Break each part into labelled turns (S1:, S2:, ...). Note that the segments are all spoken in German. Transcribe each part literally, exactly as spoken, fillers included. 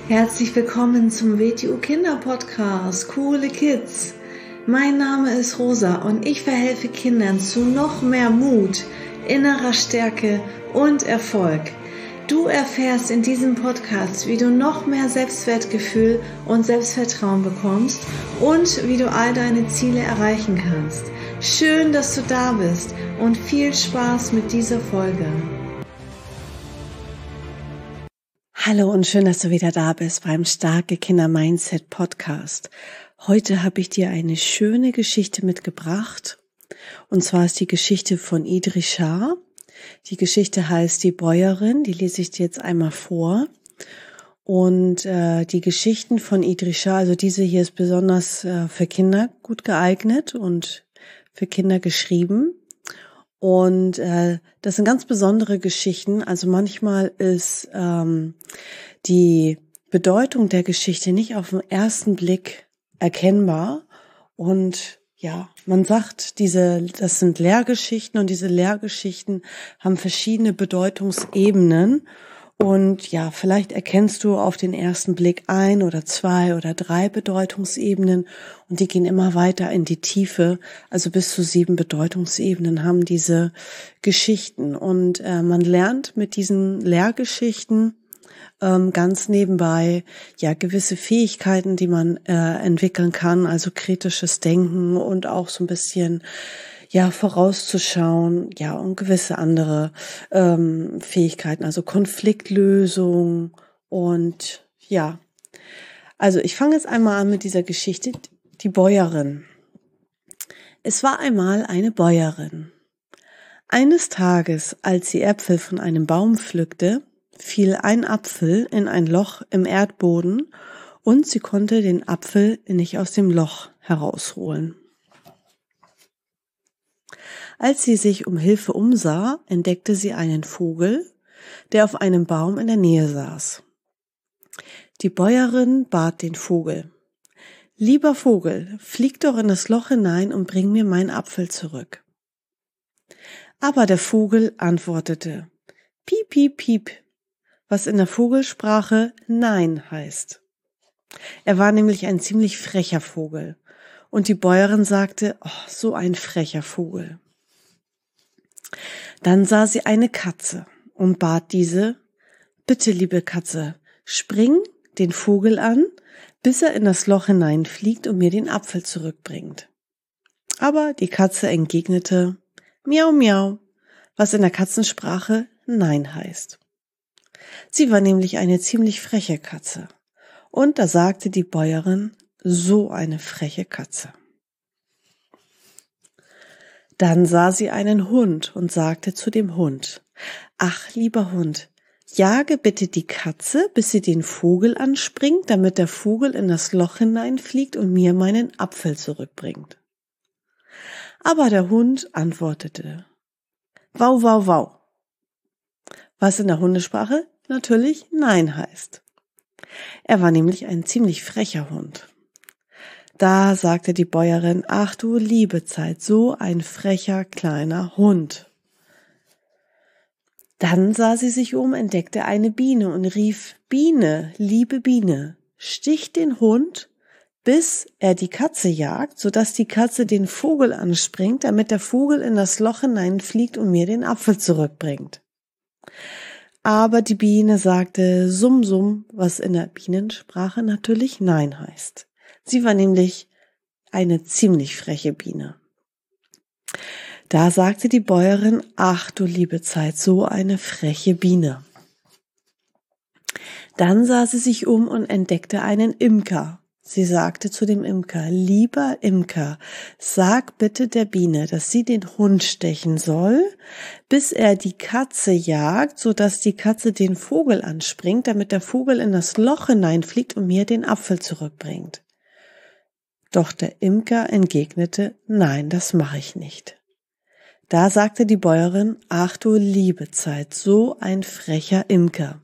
S1: Herzlich willkommen zum W T U Kinder Podcast, Coole Kids. Mein Name ist Rosa und ich verhelfe Kindern zu noch mehr Mut, innerer Stärke und Erfolg. Du erfährst in diesem Podcast, wie du noch mehr Selbstwertgefühl und Selbstvertrauen bekommst und wie du all deine Ziele erreichen kannst. Schön, dass du da bist und viel Spaß mit dieser Folge.
S2: Hallo und schön, dass du wieder da bist beim Starke Kinder Mindset Podcast. Heute habe ich dir eine schöne Geschichte mitgebracht. Und zwar ist die Geschichte von Idrissjar. Die Geschichte heißt Die Bäuerin, die lese ich dir jetzt einmal vor. Und äh, die Geschichten von Idrissjar, also diese hier ist besonders äh, für Kinder gut geeignet und für Kinder geschrieben. Und äh, das sind ganz besondere Geschichten. Also manchmal ist ähm, die Bedeutung der Geschichte nicht auf den ersten Blick erkennbar. Und ja, man sagt, diese, das sind Lehrgeschichten und diese Lehrgeschichten haben verschiedene Bedeutungsebenen. Und ja, vielleicht erkennst du auf den ersten Blick ein oder zwei oder drei Bedeutungsebenen und die gehen immer weiter in die Tiefe. Also bis zu sieben Bedeutungsebenen haben diese Geschichten. Und äh, man lernt mit diesen Lehrgeschichten ähm, ganz nebenbei ja gewisse Fähigkeiten, die man äh, entwickeln kann, also kritisches Denken und auch so ein bisschen ja vorauszuschauen, ja und gewisse andere ähm, Fähigkeiten, also Konfliktlösung und ja. Also ich fange jetzt einmal an mit dieser Geschichte, die Bäuerin. Es war einmal eine Bäuerin. Eines Tages, als sie Äpfel von einem Baum pflückte, fiel ein Apfel in ein Loch im Erdboden und sie konnte den Apfel nicht aus dem Loch herausholen. Als sie sich um Hilfe umsah, entdeckte sie einen Vogel, der auf einem Baum in der Nähe saß. Die Bäuerin bat den Vogel: »Lieber Vogel, flieg doch in das Loch hinein und bring mir meinen Apfel zurück.« Aber der Vogel antwortete: »Piep, piep, piep«, was in der Vogelsprache Nein heißt. Er war nämlich ein ziemlich frecher Vogel. Und die Bäuerin sagte: »Oh, so ein frecher Vogel.« Dann sah sie eine Katze und bat diese: »Bitte, liebe Katze, spring den Vogel an, bis er in das Loch hineinfliegt und mir den Apfel zurückbringt.« Aber die Katze entgegnete: »Miau, miau«, was in der Katzensprache Nein heißt. Sie war nämlich eine ziemlich freche Katze. Und da sagte die Bäuerin: »So eine freche Katze.« Dann sah sie einen Hund und sagte zu dem Hund: »Ach, lieber Hund, jage bitte die Katze, bis sie den Vogel anspringt, damit der Vogel in das Loch hineinfliegt und mir meinen Apfel zurückbringt.« Aber der Hund antwortete: »Wau, wau, wau«, was in der Hundesprache natürlich Nein heißt. Er war nämlich ein ziemlich frecher Hund. Da sagte die Bäuerin: »Ach du liebe Zeit, so ein frecher kleiner Hund.« Dann sah sie sich um, entdeckte eine Biene und rief: »Biene, liebe Biene, stich den Hund, bis er die Katze jagt, sodass die Katze den Vogel anspringt, damit der Vogel in das Loch hineinfliegt und mir den Apfel zurückbringt.« Aber die Biene sagte Summ, Summ, was in der Bienensprache natürlich Nein heißt. Sie war nämlich eine ziemlich freche Biene. Da sagte die Bäuerin: »Ach du liebe Zeit, so eine freche Biene.« Dann sah sie sich um und entdeckte einen Imker. Sie sagte zu dem Imker: »Lieber Imker, sag bitte der Biene, dass sie den Hund stechen soll, bis er die Katze jagt, sodass die Katze den Vogel anspringt, damit der Vogel in das Loch hineinfliegt und mir den Apfel zurückbringt.« Doch der Imker entgegnete: »Nein, das mache ich nicht.« Da sagte die Bäuerin: »Ach du liebe Zeit, so ein frecher Imker.«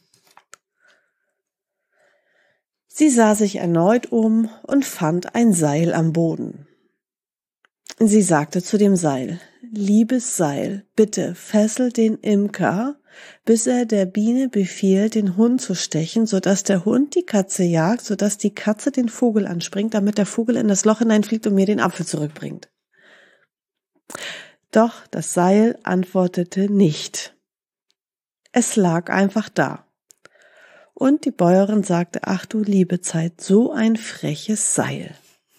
S2: Sie sah sich erneut um und fand ein Seil am Boden. Sie sagte zu dem Seil: liebes Seil, bitte fessel den Imker, bis er der Biene befiehlt, den Hund zu stechen, sodass der Hund die Katze jagt, sodass die Katze den Vogel anspringt, damit der Vogel in das Loch hineinfliegt und mir den Apfel zurückbringt. Doch das Seil antwortete nicht. Es lag einfach da. Und die Bäuerin sagte, ach du liebe Zeit, so ein freches Seil.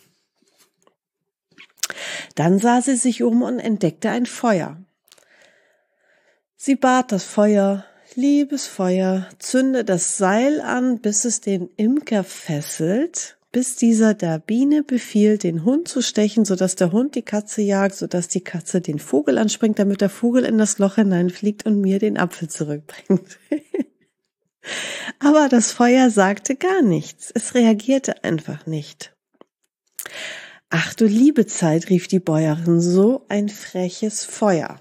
S2: Dann sah sie sich um und entdeckte ein Feuer. Sie bat das Feuer, liebes Feuer, zünde das Seil an, bis es den Imker fesselt, bis dieser der Biene befiehlt, den Hund zu stechen, sodass der Hund die Katze jagt, sodass die Katze den Vogel anspringt, damit der Vogel in das Loch hineinfliegt und mir den Apfel zurückbringt. Aber das Feuer sagte gar nichts, es reagierte einfach nicht. Ach du liebe Zeit, rief die Bäuerin, so ein freches Feuer.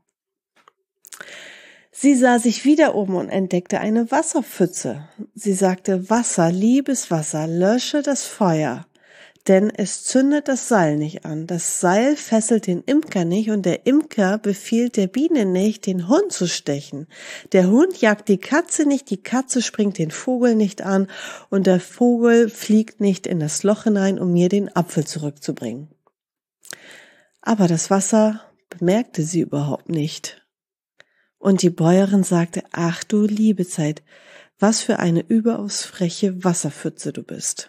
S2: Sie sah sich wieder um und entdeckte eine Wasserpfütze. Sie sagte, Wasser, liebes Wasser, lösche das Feuer, denn es zündet das Seil nicht an. Das Seil fesselt den Imker nicht und der Imker befiehlt der Biene nicht, den Hund zu stechen. Der Hund jagt die Katze nicht, die Katze springt den Vogel nicht an und der Vogel fliegt nicht in das Loch hinein, um mir den Apfel zurückzubringen. Aber das Wasser bemerkte sie überhaupt nicht. Und die Bäuerin sagte, ach du liebe Zeit, was für eine überaus freche Wasserpfütze du bist.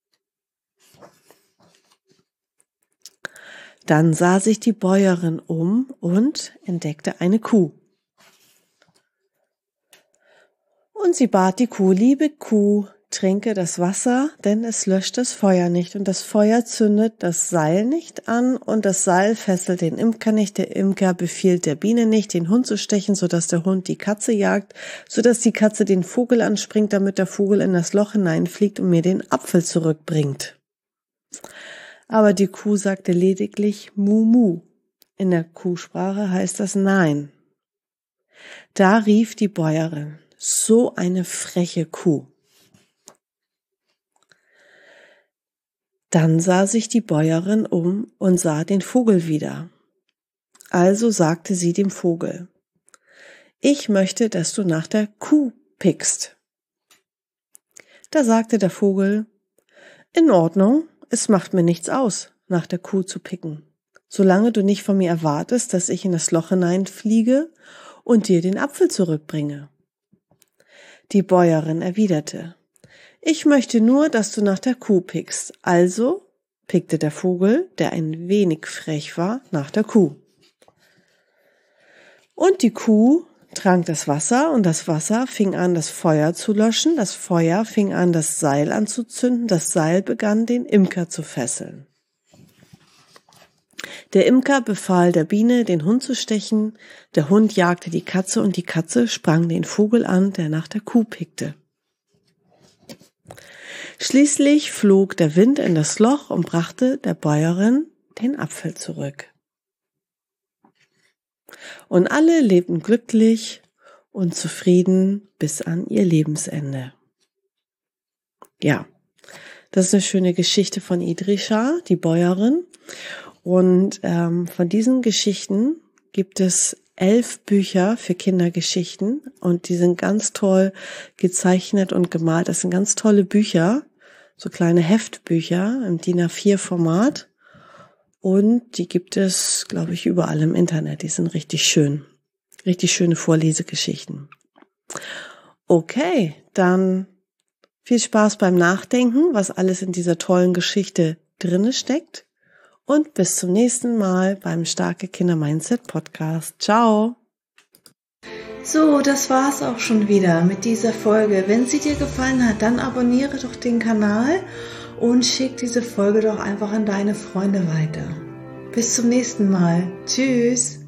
S2: Dann sah sich die Bäuerin um und entdeckte eine Kuh. Und sie bat die Kuh, liebe Kuh, trinke das Wasser, denn es löscht das Feuer nicht und das Feuer zündet das Seil nicht an und das Seil fesselt den Imker nicht. Der Imker befiehlt der Biene nicht, den Hund zu stechen, sodass der Hund die Katze jagt, sodass die Katze den Vogel anspringt, damit der Vogel in das Loch hineinfliegt und mir den Apfel zurückbringt. Aber die Kuh sagte lediglich Mu Mu. In der Kuhsprache heißt das Nein. Da rief die Bäuerin, so eine freche Kuh. Dann sah sich die Bäuerin um und sah den Vogel wieder. Also sagte sie dem Vogel, ich möchte, dass du nach der Kuh pickst. Da sagte der Vogel, in Ordnung, es macht mir nichts aus, nach der Kuh zu picken, solange du nicht von mir erwartest, dass ich in das Loch hineinfliege und dir den Apfel zurückbringe. Die Bäuerin erwiderte, ich möchte nur, dass du nach der Kuh pickst. Also pickte der Vogel, der ein wenig frech war, nach der Kuh. Und die Kuh trank das Wasser und das Wasser fing an, das Feuer zu löschen. Das Feuer fing an, das Seil anzuzünden. Das Seil begann, den Imker zu fesseln. Der Imker befahl der Biene, den Hund zu stechen. Der Hund jagte die Katze und die Katze sprang den Vogel an, der nach der Kuh pickte. Schließlich flog der Wind in das Loch und brachte der Bäuerin den Apfel zurück. Und alle lebten glücklich und zufrieden bis an ihr Lebensende. Ja, das ist eine schöne Geschichte von Idrisha, die Bäuerin. Und ähm, von diesen Geschichten gibt es elf Bücher für Kindergeschichten und die sind ganz toll gezeichnet und gemalt. Das sind ganz tolle Bücher, so kleine Heftbücher im D I N A vier Format und die gibt es, glaube ich, überall im Internet. Die sind richtig schön, richtig schöne Vorlesegeschichten. Okay, dann viel Spaß beim Nachdenken, was alles in dieser tollen Geschichte drinne steckt. Und bis zum nächsten Mal beim Starke Kinder Mindset Podcast. Ciao!
S1: So, das war's auch schon wieder mit dieser Folge. Wenn sie dir gefallen hat, dann abonniere doch den Kanal und schick diese Folge doch einfach an deine Freunde weiter. Bis zum nächsten Mal. Tschüss!